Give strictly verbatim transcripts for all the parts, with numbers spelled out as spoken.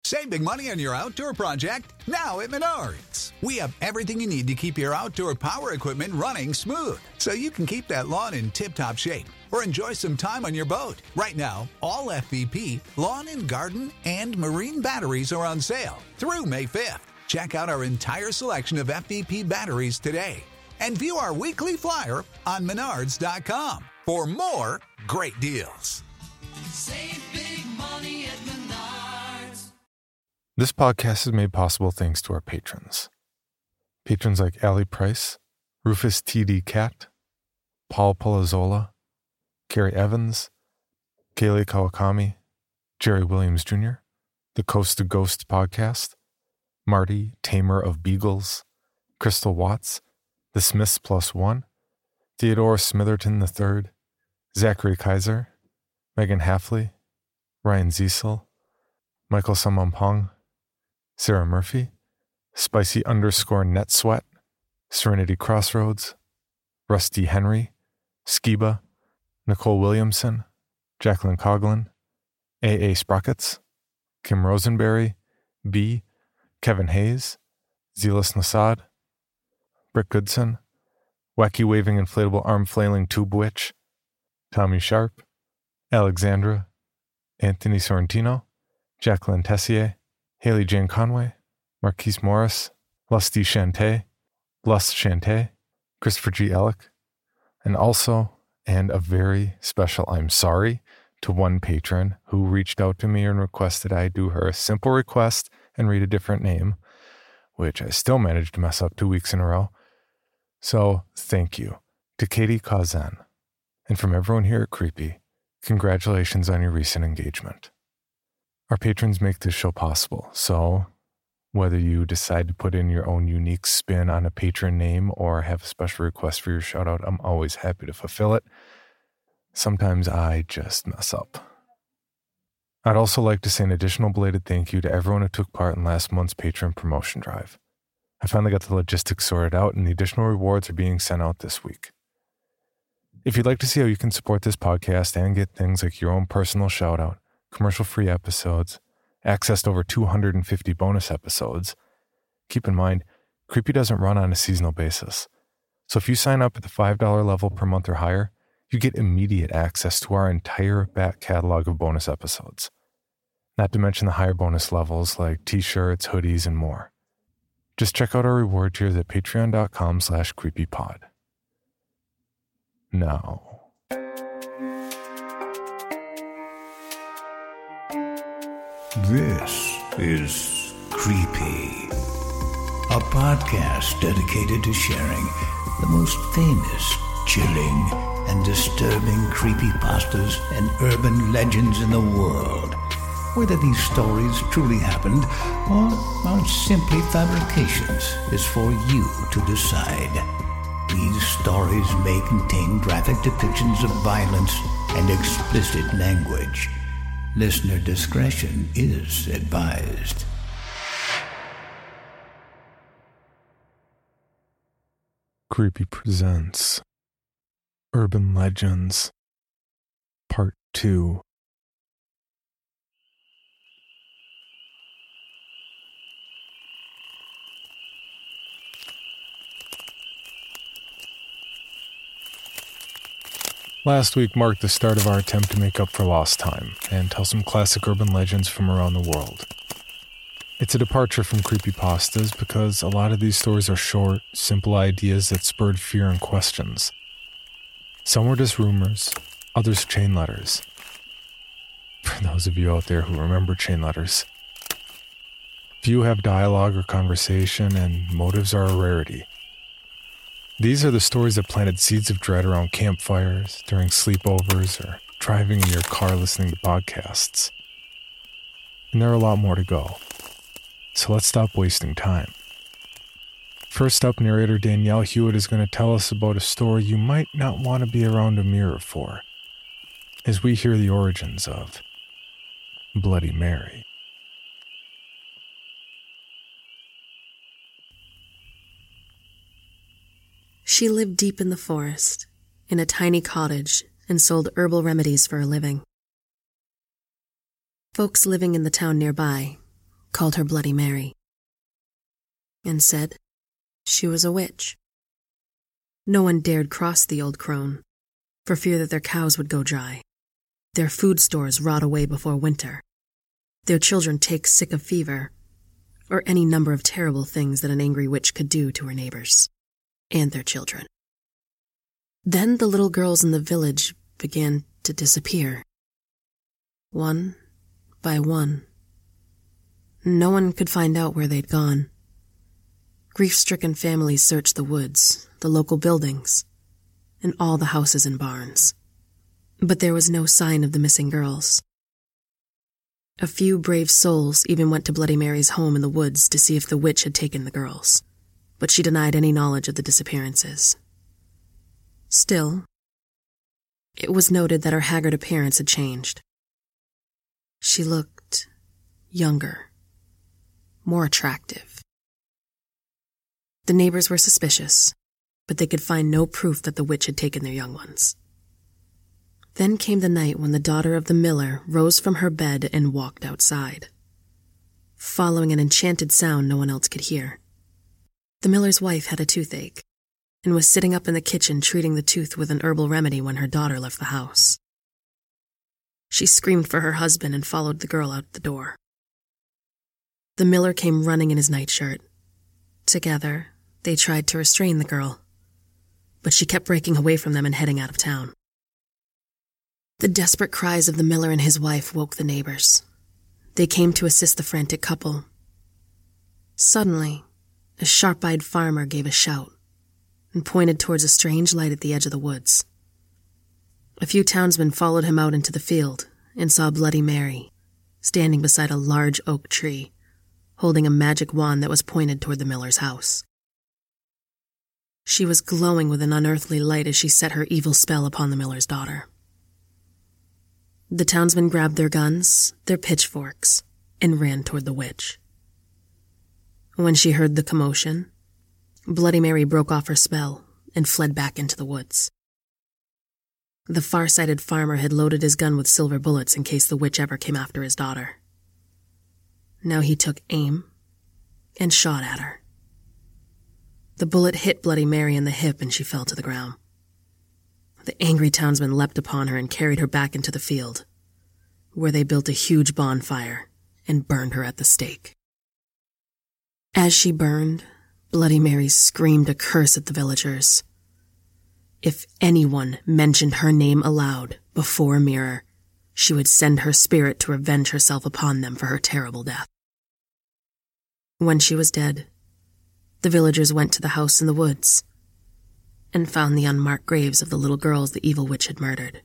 Save big money on your outdoor project now at Menards. We have everything you need to keep your outdoor power equipment running smooth so you can keep that lawn in tip-top shape or enjoy some time on your boat. Right now, all F V P, lawn and garden, and marine batteries are on sale through May fifth. Check out our entire selection of F V P batteries today and view our weekly flyer on menards dot com for more great deals. Save big money at Menards. This podcast is made possible thanks to our patrons. Patrons like Allie Price, Rufus T D. Cat, Paul Polazzola, Gary Evans, Kaylee Kawakami, Jerry Williams Junior, the Coast to Ghost podcast, Marty, Tamer of Beagles, Crystal Watts, The Smiths Plus One, Theodore Smitherton the Third, Zachary Kaiser, Megan Halfley, Ryan Ziesel, Michael Samampong, Sarah Murphy, Spicy underscore Net Sweat, Serenity Crossroads, Rusty Henry, Skiba, Nicole Williamson, Jacqueline Coughlin, A A Sprockets, Kim Rosenberry, B, Kevin Hayes, Zealous Nasad, Brick Goodson, Wacky Waving Inflatable Arm Flailing Tube Witch, Tommy Sharp, Alexandra, Anthony Sorrentino, Jacqueline Tessier, Haley Jane Conway, Marquise Morris, Lusty Shantay, Lust Shantay, Christopher G. Ellick, and also, and a very special I'm sorry to one patron who reached out to me and requested I do her a simple request and read a different name, which I still managed to mess up two weeks in a row. So, thank you to Katie Kazan. And from everyone here at Creepy, congratulations on your recent engagement. Our patrons make this show possible, so whether you decide to put in your own unique spin on a patron name or have a special request for your shout-out, I'm always happy to fulfill it. Sometimes I just mess up. I'd also like to say an additional belated thank you to everyone who took part in last month's Patreon promotion drive. I finally got the logistics sorted out, and the additional rewards are being sent out this week. If you'd like to see how you can support this podcast and get things like your own personal shout-out, commercial-free episodes, access to over two hundred fifty bonus episodes, keep in mind, Creepy doesn't run on a seasonal basis. So if you sign up at the five dollars level per month or higher, you get immediate access to our entire back catalog of bonus episodes. Not to mention the higher bonus levels like t-shirts, hoodies, and more. Just check out our reward tiers at patreon.com slash creepypod. Now... This is Creepy, a podcast dedicated to sharing the most famous, chilling, and disturbing creepypastas and urban legends in the world. Whether these stories truly happened or are simply fabrications is for you to decide. These stories may contain graphic depictions of violence and explicit language. Listener discretion is advised. Creepy presents Urban Legends Part two. Last week marked the start of our attempt to make up for lost time and tell some classic urban legends from around the world. It's a departure from creepypastas because a lot of these stories are short, simple ideas that spurred fear and questions. Some were just rumors, others chain letters. For those of you out there who remember chain letters. Few have dialogue or conversation, and motives are a rarity. These are the stories that planted seeds of dread around campfires, during sleepovers, or driving in your car listening to podcasts. And there are a lot more to go. So let's stop wasting time. First up, narrator Danielle Hewitt is going to tell us about a story you might not want to be around a mirror for, as we hear the origins of Bloody Mary. She lived deep in the forest, in a tiny cottage, and sold herbal remedies for a living. Folks living in the town nearby, called her Bloody Mary, and said she was a witch. No one dared cross the old crone, for fear that their cows would go dry, their food stores rot away before winter, their children take sick of fever, or any number of terrible things that an angry witch could do to her neighbors and their children. Then the little girls in the village began to disappear, one by one. No one could find out where they'd gone. Grief-stricken families searched the woods, the local buildings, and all the houses and barns. But there was no sign of the missing girls. A few brave souls even went to Bloody Mary's home in the woods to see if the witch had taken the girls, but she denied any knowledge of the disappearances. Still, it was noted that her haggard appearance had changed. She looked younger, more attractive. The neighbors were suspicious, but they could find no proof that the witch had taken their young ones. Then came the night when the daughter of the miller rose from her bed and walked outside, following an enchanted sound no one else could hear. The miller's wife had a toothache and was sitting up in the kitchen treating the tooth with an herbal remedy when her daughter left the house. She screamed for her husband and followed the girl out the door. The miller came running in his nightshirt. Together, they tried to restrain the girl, but she kept breaking away from them and heading out of town. The desperate cries of the miller and his wife woke the neighbors. They came to assist the frantic couple. Suddenly, a sharp-eyed farmer gave a shout and pointed towards a strange light at the edge of the woods. A few townsmen followed him out into the field and saw Bloody Mary standing beside a large oak tree, holding a magic wand that was pointed toward the miller's house. She was glowing with an unearthly light as she set her evil spell upon the miller's daughter. The townsmen grabbed their guns, their pitchforks, and ran toward the witch. When she heard the commotion, Bloody Mary broke off her spell and fled back into the woods. The far-sighted farmer had loaded his gun with silver bullets in case the witch ever came after his daughter. Now he took aim and shot at her. The bullet hit Bloody Mary in the hip and she fell to the ground. The angry townsmen leapt upon her and carried her back into the field, where they built a huge bonfire and burned her at the stake. As she burned, Bloody Mary screamed a curse at the villagers. If anyone mentioned her name aloud before a mirror, she would send her spirit to revenge herself upon them for her terrible death. When she was dead, the villagers went to the house in the woods and found the unmarked graves of the little girls the evil witch had murdered.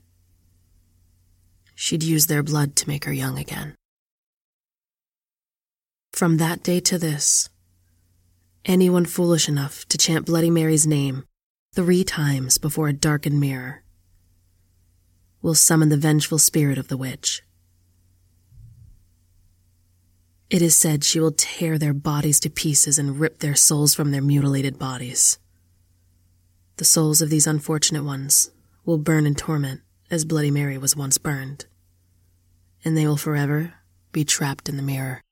She'd used their blood to make her young again. From that day to this, anyone foolish enough to chant Bloody Mary's name three times before a darkened mirror will summon the vengeful spirit of the witch. It is said she will tear their bodies to pieces and rip their souls from their mutilated bodies. The souls of these unfortunate ones will burn in torment as Bloody Mary was once burned, and they will forever be trapped in the mirror.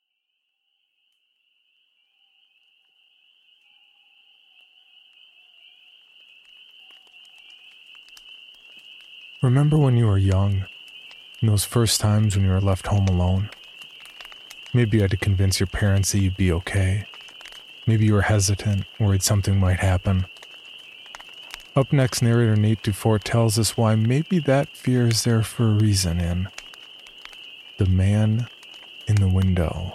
Remember when you were young, in those first times when you were left home alone? Maybe you had to convince your parents that you'd be okay. Maybe you were hesitant, worried something might happen. Up next, narrator Nate Dufort tells us why maybe that fear is there for a reason in The Man in the Window.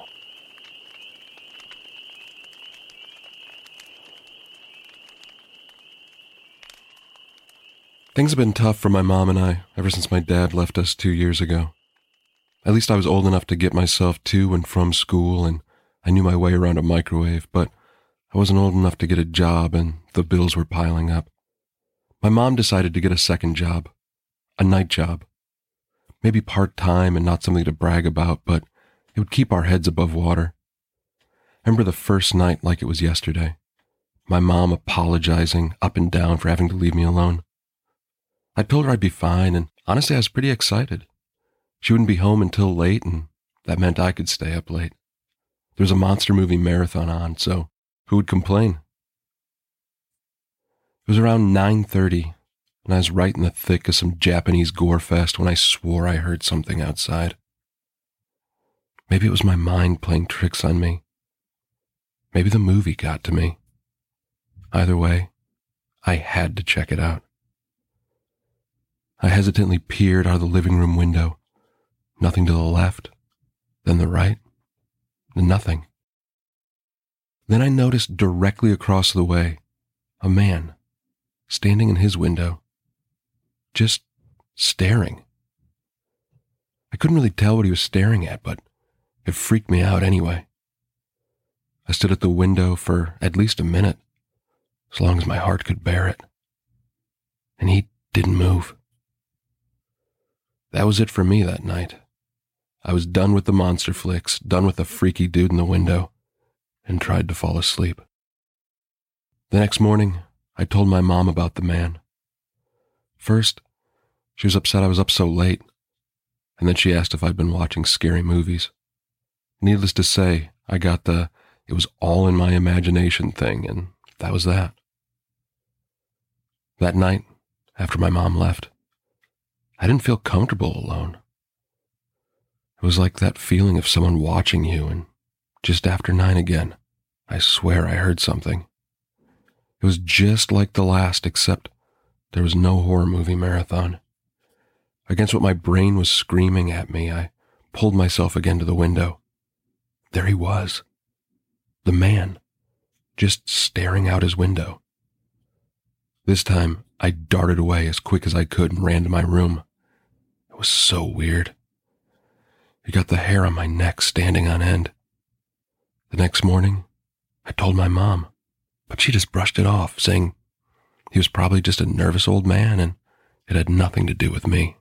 Things have been tough for my mom and I ever since my dad left us two years ago. At least I was old enough to get myself to and from school, and I knew my way around a microwave, but I wasn't old enough to get a job, and the bills were piling up. My mom decided to get a second job, a night job. Maybe part-time and not something to brag about, but it would keep our heads above water. I remember the first night like it was yesterday. My mom apologizing up and down for having to leave me alone. I told her I'd be fine, and honestly I was pretty excited. She wouldn't be home until late, and that meant I could stay up late. There was a monster movie marathon on, so who would complain? It was around nine thirty, and I was right in the thick of some Japanese gore fest when I swore I heard something outside. Maybe it was my mind playing tricks on me. Maybe the movie got to me. Either way, I had to check it out. I hesitantly peered out of the living room window. Nothing to the left, then the right, then nothing. Then I noticed directly across the way a man standing in his window, just staring. I couldn't really tell what he was staring at, but it freaked me out anyway. I stood at the window for at least a minute, as long as my heart could bear it. And he didn't move. That was it for me that night. I was done with the monster flicks, done with the freaky dude in the window, and tried to fall asleep. The next morning, I told my mom about the man. First, she was upset I was up so late, and then she asked if I'd been watching scary movies. Needless to say, I got the it was all in my imagination thing, and that was that. That night, after my mom left, I didn't feel comfortable alone. It was like that feeling of someone watching you, and just after nine again, I swear I heard something. It was just like the last, except there was no horror movie marathon. Against what my brain was screaming at me, I pulled myself again to the window. There he was. The man, just staring out his window. This time, I darted away as quick as I could and ran to my room. It was so weird. It got the hair on my neck standing on end. The next morning, I told my mom, but she just brushed it off, saying he was probably just a nervous old man and it had nothing to do with me.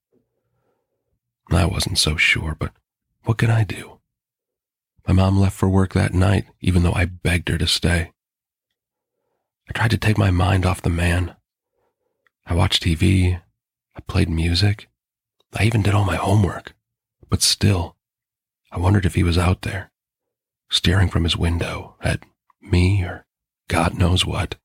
I wasn't so sure, but what could I do? My mom left for work that night, even though I begged her to stay. I tried to take my mind off the man. I watched T V, I played music, I even did all my homework, but still, I wondered if he was out there, staring from his window at me or God knows what.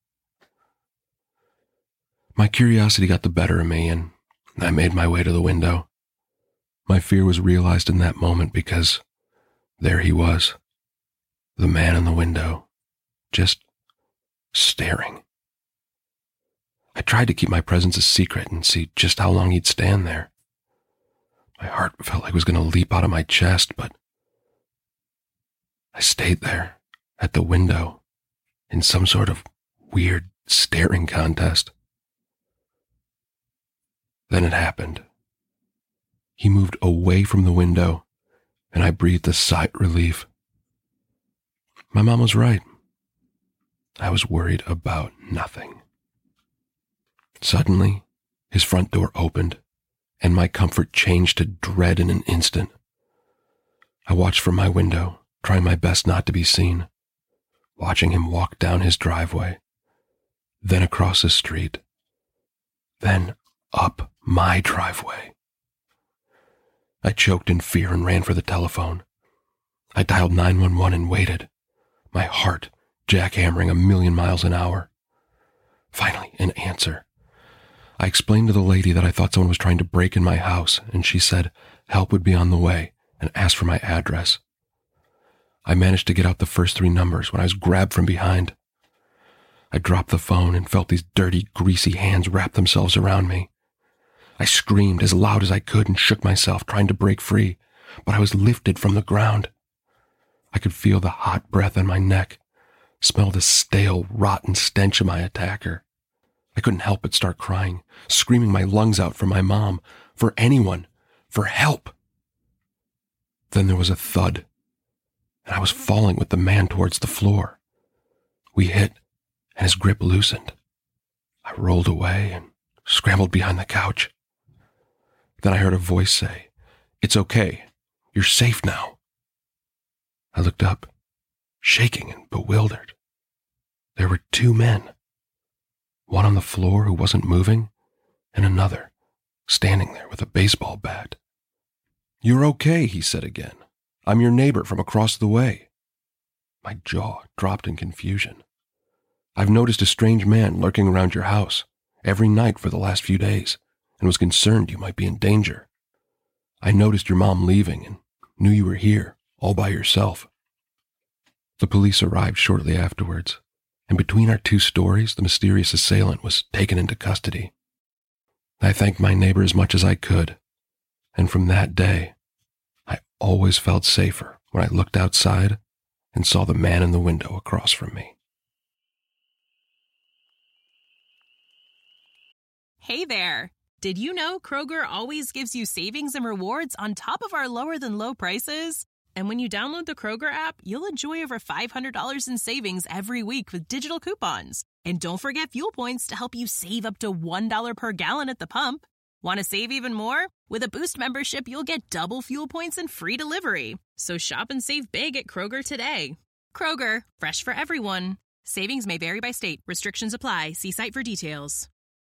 My curiosity got the better of me, and I made my way to the window. My fear was realized in that moment because there he was, the man in the window, just staring. I tried to keep my presence a secret and see just how long he'd stand there. My heart felt like it was going to leap out of my chest, but I stayed there at the window in some sort of weird staring contest. Then it happened. He moved away from the window, and I breathed a sigh of relief. My mom was right. I was worried about nothing. Suddenly, his front door opened, and my comfort changed to dread in an instant. I watched from my window, trying my best not to be seen, watching him walk down his driveway, then across the street, then up my driveway. I choked in fear and ran for the telephone. I dialed nine one one and waited, my heart jackhammering a million miles an hour. Finally, an answer. I explained to the lady that I thought someone was trying to break in my house, and she said help would be on the way and asked for my address. I managed to get out the first three numbers when I was grabbed from behind. I dropped the phone and felt these dirty, greasy hands wrap themselves around me. I screamed as loud as I could and shook myself, trying to break free, but I was lifted from the ground. I could feel the hot breath on my neck, smell the stale, rotten stench of my attacker. I couldn't help but start crying, screaming my lungs out for my mom, for anyone, for help. Then there was a thud, and I was falling with the man towards the floor. We hit, and his grip loosened. I rolled away and scrambled behind the couch. Then I heard a voice say, "It's okay. You're safe now." I looked up, shaking and bewildered. There were two men. One on the floor who wasn't moving, and another standing there with a baseball bat. "You're okay," he said again. "I'm your neighbor from across the way." My jaw dropped in confusion. I've noticed a strange man lurking around your house every night for the last few days and was concerned you might be in danger. I noticed your mom leaving and knew you were here all by yourself. The police arrived shortly afterwards, and between our two stories, the mysterious assailant was taken into custody. I thanked my neighbor as much as I could, and from that day, I always felt safer when I looked outside and saw the man in the window across from me. Hey there! Did you know Kroger always gives you savings and rewards on top of our lower-than-low prices? And when you download the Kroger app, you'll enjoy over five hundred dollars in savings every week with digital coupons. And don't forget fuel points to help you save up to one dollar per gallon at the pump. Want to save even more? With a Boost membership, you'll get double fuel points and free delivery. So shop and save big at Kroger today. Kroger, fresh for everyone. Savings may vary by state. Restrictions apply. See site for details.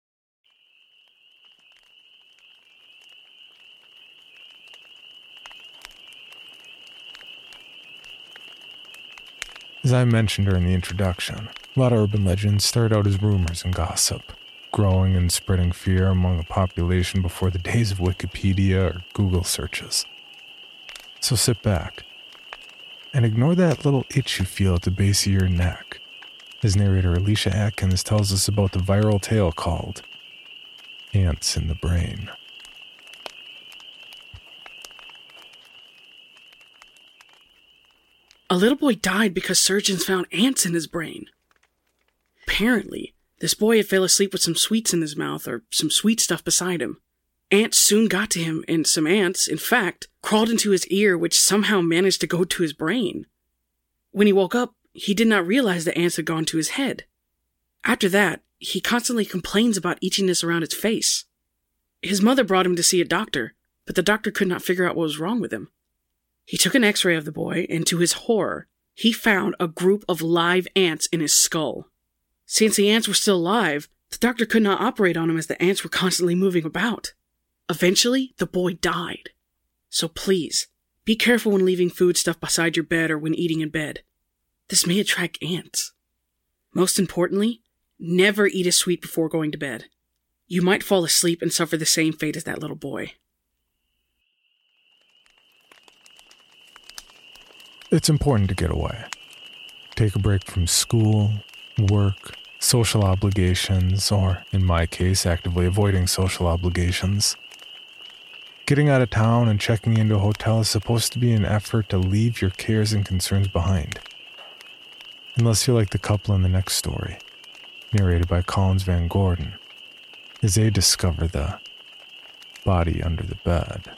As I mentioned during the introduction, a lot of urban legends started out as rumors and gossip, growing and spreading fear among the population before the days of Wikipedia or Google searches. So sit back and ignore that little itch you feel at the base of your neck, as narrator Alicia Atkins tells us about the viral tale called Ants in the Brain. A little boy died because surgeons found ants in his brain. Apparently, this boy had fell asleep with some sweets in his mouth or some sweet stuff beside him. Ants soon got to him, and some ants, in fact, crawled into his ear, which somehow managed to go to his brain. When he woke up, he did not realize the ants had gone to his head. After that, he constantly complains about itchiness around his face. His mother brought him to see a doctor, but the doctor could not figure out what was wrong with him. He took an x-ray of the boy, and to his horror, he found a group of live ants in his skull. Since the ants were still alive, the doctor could not operate on him as the ants were constantly moving about. Eventually, the boy died. So please, be careful when leaving food stuff beside your bed or when eating in bed. This may attract ants. Most importantly, never eat a sweet before going to bed. You might fall asleep and suffer the same fate as that little boy. It's important to get away. Take a break from school, work, social obligations, or, in my case, actively avoiding social obligations. Getting out of town and checking into a hotel is supposed to be an effort to leave your cares and concerns behind. Unless you're like the couple in the next story, narrated by Collins Van Gordon, as they discover the body under the bed.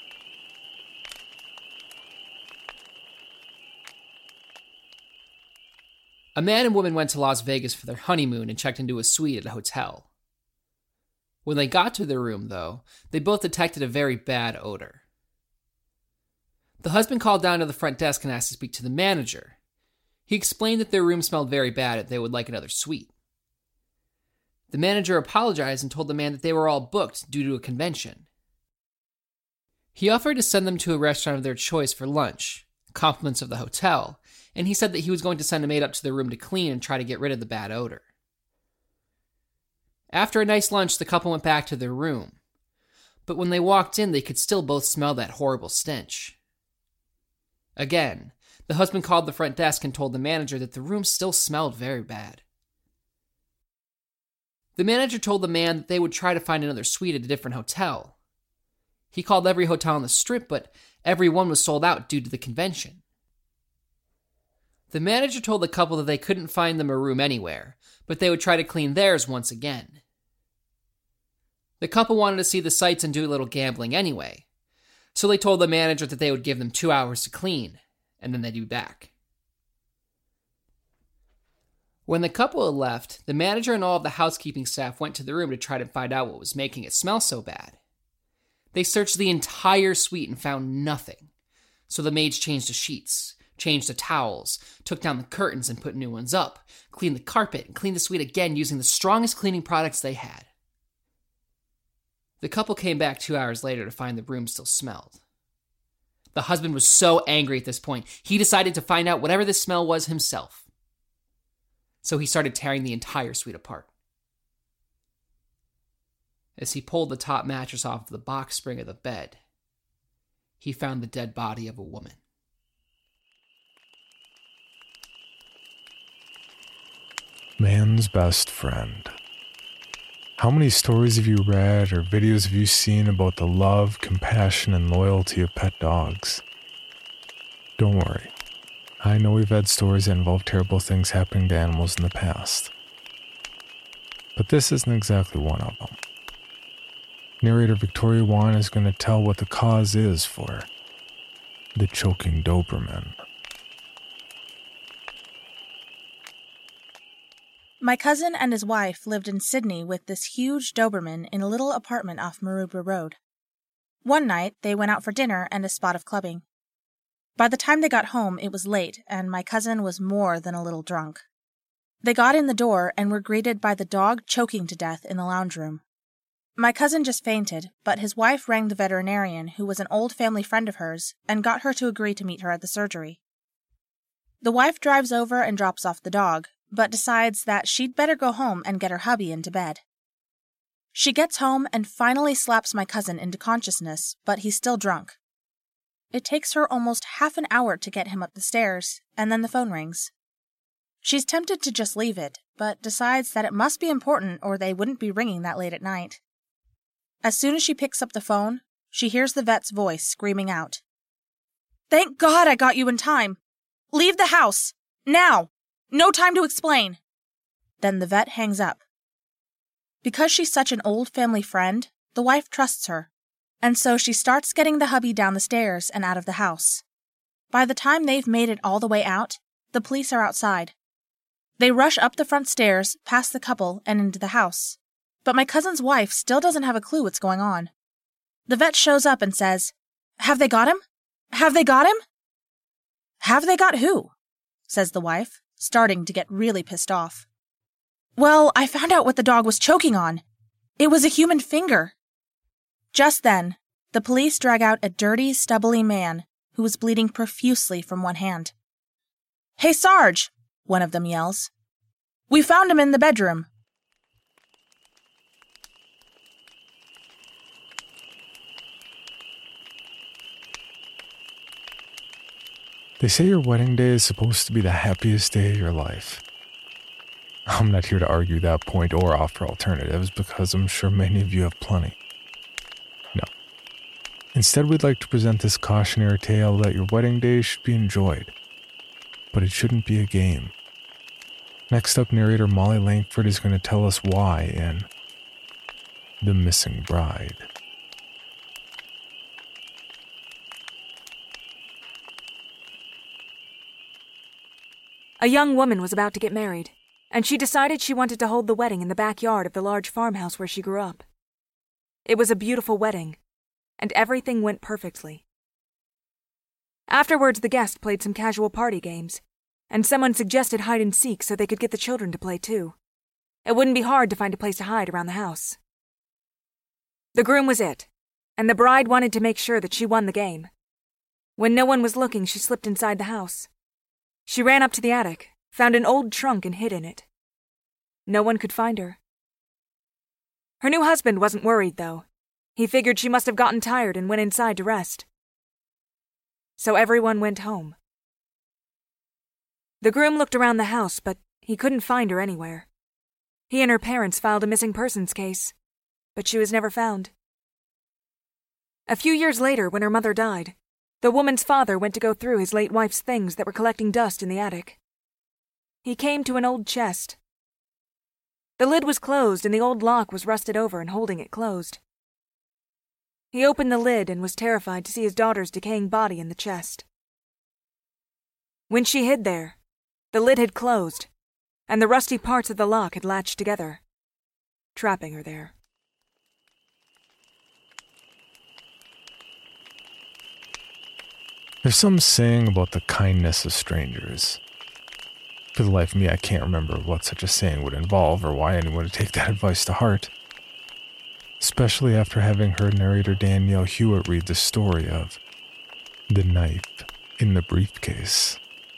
A man and woman went to Las Vegas for their honeymoon and checked into a suite at a hotel. When they got to their room, though, they both detected a very bad odor. The husband called down to the front desk and asked to speak to the manager. He explained that their room smelled very bad and they would like another suite. The manager apologized and told the man that they were all booked due to a convention. He offered to send them to a restaurant of their choice for lunch, compliments of the hotel, and he said that he was going to send a maid up to their room to clean and try to get rid of the bad odor. After a nice lunch, the couple went back to their room. But when they walked in, they could still both smell that horrible stench. Again, the husband called the front desk and told the manager that the room still smelled very bad. The manager told the man that they would try to find another suite at a different hotel. He called every hotel on the strip, but every one was sold out due to the convention. The manager told the couple that they couldn't find them a room anywhere, but they would try to clean theirs once again. The couple wanted to see the sights and do a little gambling anyway, so they told the manager that they would give them two hours to clean, and then they'd be back. When the couple had left, the manager and all of the housekeeping staff went to the room to try to find out what was making it smell so bad. They searched the entire suite and found nothing, so the maids changed the sheets, changed the towels, took down the curtains and put new ones up, cleaned the carpet, and cleaned the suite again using the strongest cleaning products they had. The couple came back two hours later to find the room still smelled. The husband was so angry at this point, he decided to find out whatever this smell was himself. So he started tearing the entire suite apart. As he pulled the top mattress off the box spring of the bed, he found the dead body of a woman. Man's best friend. How many stories have you read or videos have you seen about the love, compassion, and loyalty of pet dogs? Don't worry. I know we've had stories that involve terrible things happening to animals in the past. But this isn't exactly one of them. Narrator Victoria Wan is going to tell what the cause is for the choking Doberman. My cousin and his wife lived in Sydney with this huge Doberman in a little apartment off Maroubra Road. One night, they went out for dinner and a spot of clubbing. By the time they got home, it was late, and my cousin was more than a little drunk. They got in the door and were greeted by the dog choking to death in the lounge room. My cousin just fainted, but his wife rang the veterinarian, who was an old family friend of hers, and got her to agree to meet her at the surgery. The wife drives over and drops off the dog, but decides that she'd better go home and get her hubby into bed. She gets home and finally slaps my cousin into consciousness, but he's still drunk. It takes her almost half an hour to get him up the stairs, and then the phone rings. She's tempted to just leave it, but decides that it must be important or they wouldn't be ringing that late at night. As soon as she picks up the phone, she hears the vet's voice screaming out, "Thank God I got you in time! Leave the house! Now! No time to explain!" Then the vet hangs up. Because she's such an old family friend, the wife trusts her, and so she starts getting the hubby down the stairs and out of the house. By the time they've made it all the way out, the police are outside. They rush up the front stairs, past the couple, and into the house. But my cousin's wife still doesn't have a clue what's going on. The vet shows up and says, "Have they got him? Have they got him?" "Have they got who?" says the wife, starting to get really pissed off. "Well, I found out what the dog was choking on. It was a human finger." Just then, the police drag out a dirty, stubbly man who was bleeding profusely from one hand. "Hey, Sarge," one of them yells. "We found him in the bedroom." They say your wedding day is supposed to be the happiest day of your life. I'm not here to argue that point or offer alternatives because I'm sure many of you have plenty. No. Instead, we'd like to present this cautionary tale that your wedding day should be enjoyed, but it shouldn't be a game. Next up, narrator Molly Langford is going to tell us why in The Missing Bride. A young woman was about to get married, and she decided she wanted to hold the wedding in the backyard of the large farmhouse where she grew up. It was a beautiful wedding, and everything went perfectly. Afterwards, the guests played some casual party games, and someone suggested hide and seek so they could get the children to play too. It wouldn't be hard to find a place to hide around the house. The groom was it, and the bride wanted to make sure that she won the game. When no one was looking, she slipped inside the house. She ran up to the attic, found an old trunk and hid in it. No one could find her. Her new husband wasn't worried, though. He figured she must have gotten tired and went inside to rest. So everyone went home. The groom looked around the house, but he couldn't find her anywhere. He and her parents filed a missing persons case, but she was never found. A few years later, when her mother died, the woman's father went to go through his late wife's things that were collecting dust in the attic. He came to an old chest. The lid was closed and the old lock was rusted over and holding it closed. He opened the lid and was terrified to see his daughter's decaying body in the chest. When she hid there, the lid had closed, and the rusty parts of the lock had latched together, trapping her there. There's some saying about the kindness of strangers. For the life of me, I can't remember what such a saying would involve or why anyone would take that advice to heart. Especially after having heard narrator Danielle Hewitt read the story of The knife in the briefcase.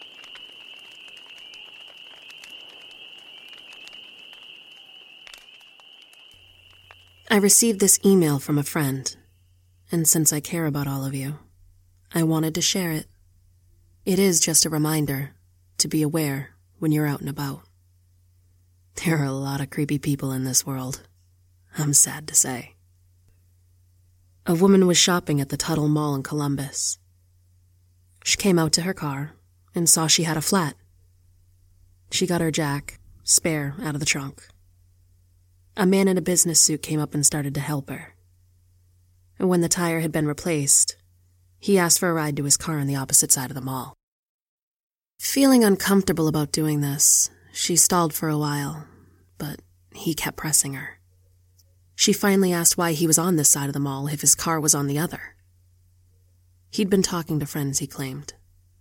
I received this email from a friend, and since I care about all of you, I wanted to share it. It is just a reminder to be aware when you're out and about. There are a lot of creepy people in this world, I'm sad to say. A woman was shopping at the Tuttle Mall in Columbus. She came out to her car and saw she had a flat. She got her jack, spare, out of the trunk. A man in a business suit came up and started to help her. And when the tire had been replaced, he asked for a ride to his car on the opposite side of the mall. Feeling uncomfortable about doing this, she stalled for a while, but he kept pressing her. She finally asked why he was on this side of the mall if his car was on the other. He'd been talking to friends, he claimed.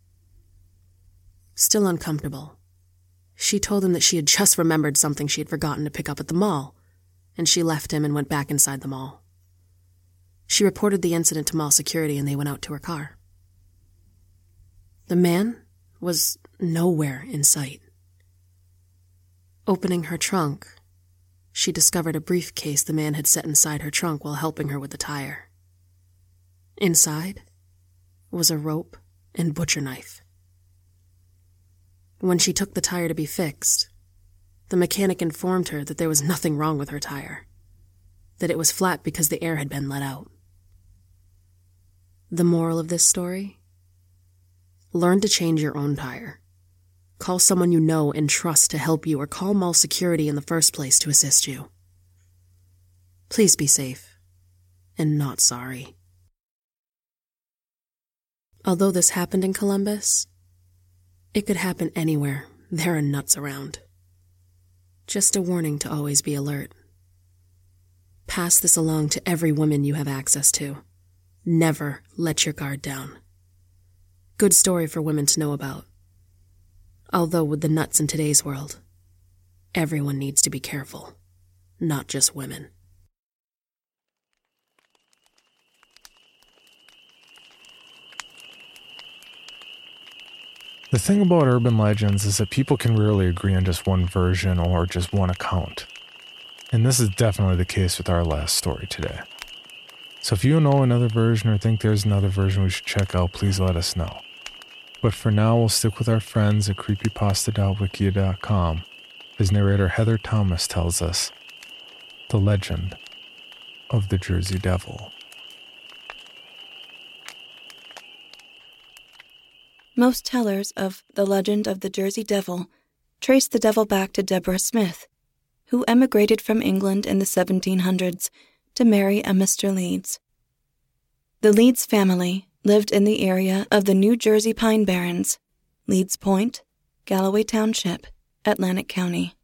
Still uncomfortable, she told him that she had just remembered something she had forgotten to pick up at the mall, and she left him and went back inside the mall. She reported the incident to mall security and they went out to her car. The man was nowhere in sight. Opening her trunk, she discovered a briefcase the man had set inside her trunk while helping her with the tire. Inside was a rope and butcher knife. When she took the tire to be fixed, the mechanic informed her that there was nothing wrong with her tire, that it was flat because the air had been let out. The moral of this story? Learn to change your own tire. Call someone you know and trust to help you, or call mall security in the first place to assist you. Please be safe and not sorry. Although this happened in Columbus, it could happen anywhere. There are nuts around. Just a warning to always be alert. Pass this along to every woman you have access to. Never let your guard down. Good story for women to know about. Although with the nuts in today's world, everyone needs to be careful, not just women. The thing about urban legends is that people can rarely agree on just one version or just one account. And this is definitely the case with our last story today. So if you know another version or think there's another version we should check out, please let us know. But for now, we'll stick with our friends at creepypasta dot wikia dot com, as narrator Heather Thomas tells us, the legend of the Jersey Devil. Most tellers of the legend of the Jersey Devil trace the devil back to Deborah Smith, who emigrated from England in the seventeen hundreds to marry a Mister Leeds. The Leeds family lived in the area of the New Jersey Pine Barrens, Leeds Point, Galloway Township, Atlantic County.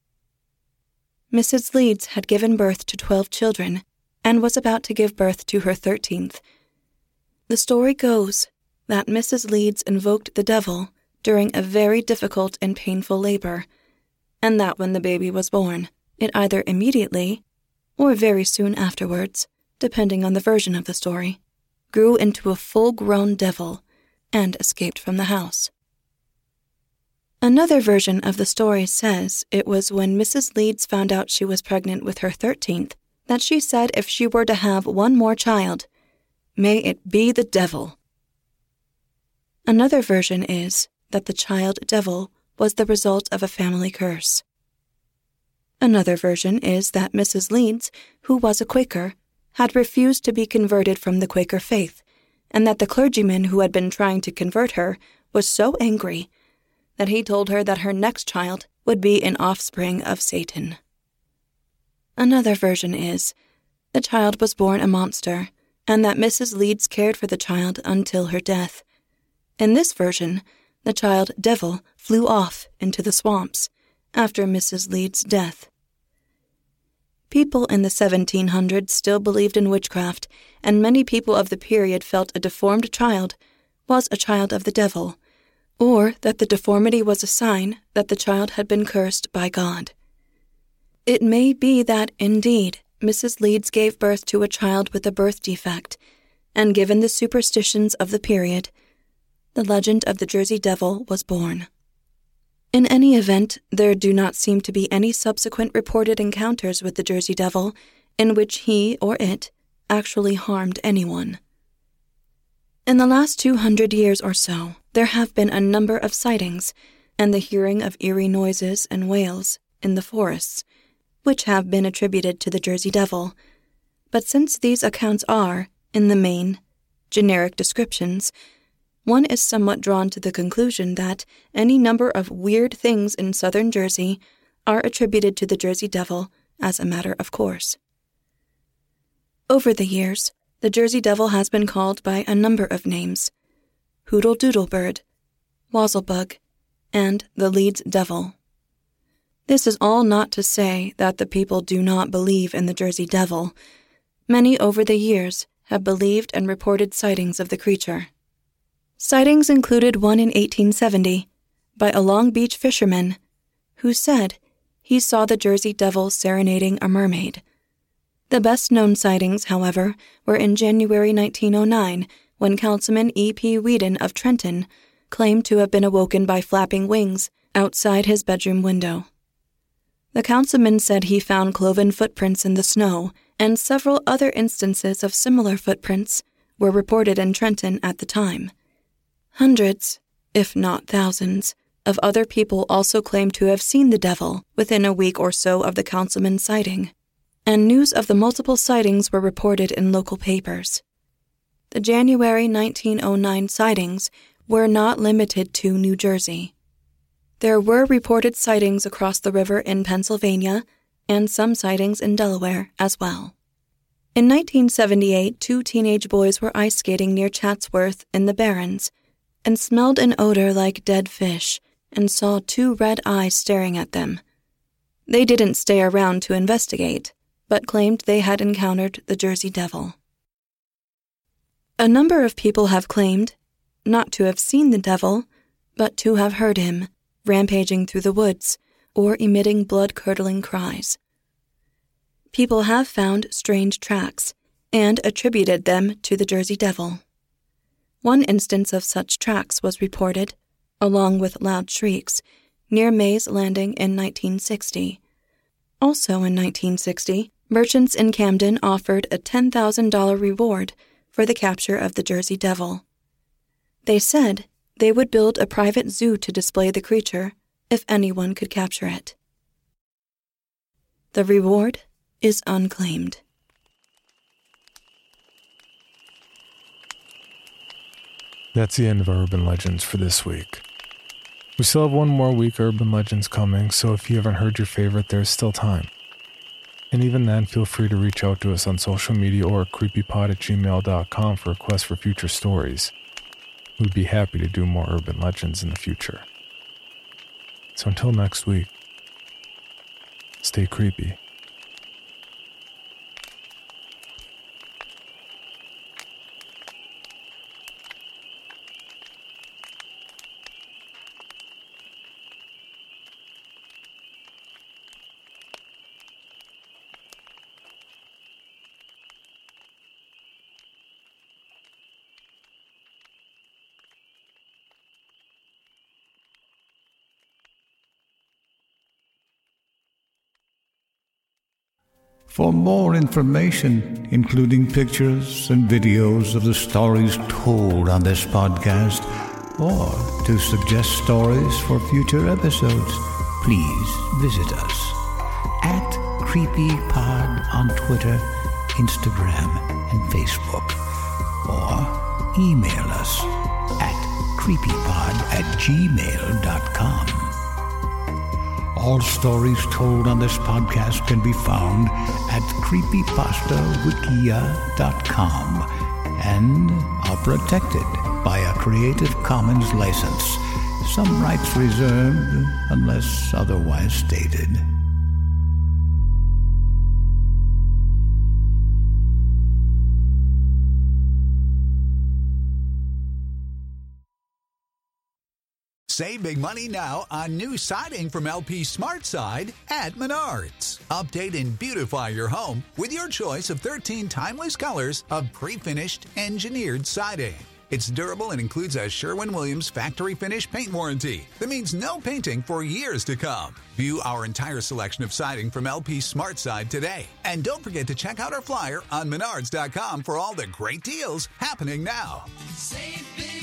Missus Leeds had given birth to twelve children and was about to give birth to her thirteenth. The story goes that Missus Leeds invoked the devil during a very difficult and painful labor, and that when the baby was born, it either immediately, or very soon afterwards, depending on the version of the story, grew into a full-grown devil and escaped from the house. Another version of the story says it was when Missus Leeds found out she was pregnant with her thirteenth that she said if she were to have one more child, "May it be the devil." Another version is that the child devil was the result of a family curse. Another version is that Missus Leeds, who was a Quaker, had refused to be converted from the Quaker faith, and that the clergyman who had been trying to convert her was so angry that he told her that her next child would be an offspring of Satan. Another version is the child was born a monster, and that Missus Leeds cared for the child until her death. In this version, the child devil flew off into the swamps after Missus Leeds' death. People in the seventeen hundreds still believed in witchcraft, and many people of the period felt a deformed child was a child of the devil, or that the deformity was a sign that the child had been cursed by God. It may be that, indeed, Missus Leeds gave birth to a child with a birth defect, and given the superstitions of the period, the legend of the Jersey Devil was born. In any event, there do not seem to be any subsequent reported encounters with the Jersey Devil in which he or it actually harmed anyone. In the last two hundred years or so, there have been a number of sightings and the hearing of eerie noises and wails in the forests, which have been attributed to the Jersey Devil. But since these accounts are, in the main, generic descriptions, one is somewhat drawn to the conclusion that any number of weird things in southern Jersey are attributed to the Jersey Devil as a matter of course. Over the years, the Jersey Devil has been called by a number of names: Hoodle Doodle Bird, Wazzlebug, and the Leeds Devil. This is all not to say that the people do not believe in the Jersey Devil. Many over the years have believed and reported sightings of the creature. Sightings included one in eighteen seventy by a Long Beach fisherman who said he saw the Jersey Devil serenading a mermaid. The best-known sightings, however, were in January nineteen oh nine, when Councilman E P Whedon of Trenton claimed to have been awoken by flapping wings outside his bedroom window. The councilman said he found cloven footprints in the snow, and several other instances of similar footprints were reported in Trenton at the time. Hundreds, if not thousands, of other people also claimed to have seen the devil within a week or so of the councilman's sighting, and news of the multiple sightings were reported in local papers. The January nineteen oh nine sightings were not limited to New Jersey. There were reported sightings across the river in Pennsylvania and some sightings in Delaware as well. In nineteen seventy-eight, two teenage boys were ice skating near Chatsworth in the Barrens and smelled an odor like dead fish and saw two red eyes staring at them. They didn't stay around to investigate, but claimed they had encountered the Jersey Devil. A number of people have claimed not to have seen the devil, but to have heard him rampaging through the woods or emitting blood-curdling cries. People have found strange tracks and attributed them to the Jersey Devil. One instance of such tracks was reported, along with loud shrieks, near Mays Landing in nineteen sixty. Also in nineteen sixty, merchants in Camden offered a ten thousand dollars reward for the capture of the Jersey Devil. They said they would build a private zoo to display the creature if anyone could capture it. The reward is unclaimed. That's the end of our Urban Legends for this week. We still have one more week of Urban Legends coming, so if you haven't heard your favorite, there's still time. And even then, feel free to reach out to us on social media or at creepypod at gmail dot com for requests for future stories. We'd be happy to do more Urban Legends in the future. So until next week, stay creepy. For more information, including pictures and videos of the stories told on this podcast, or to suggest stories for future episodes, please visit us at CreepyPod on Twitter, Instagram, and Facebook, or email us at creepypod at gmail dot com. All stories told on this podcast can be found at creepypasta wikia dot com and are protected by a Creative Commons license. Some rights reserved unless otherwise stated. Save big money now on new siding from L P SmartSide at Menards. Update and beautify your home with your choice of thirteen timeless colors of pre-finished engineered siding. It's durable and includes a Sherwin-Williams factory finish paint warranty that means no painting for years to come. View our entire selection of siding from L P SmartSide today. And don't forget to check out our flyer on menards dot com for all the great deals happening now. Save big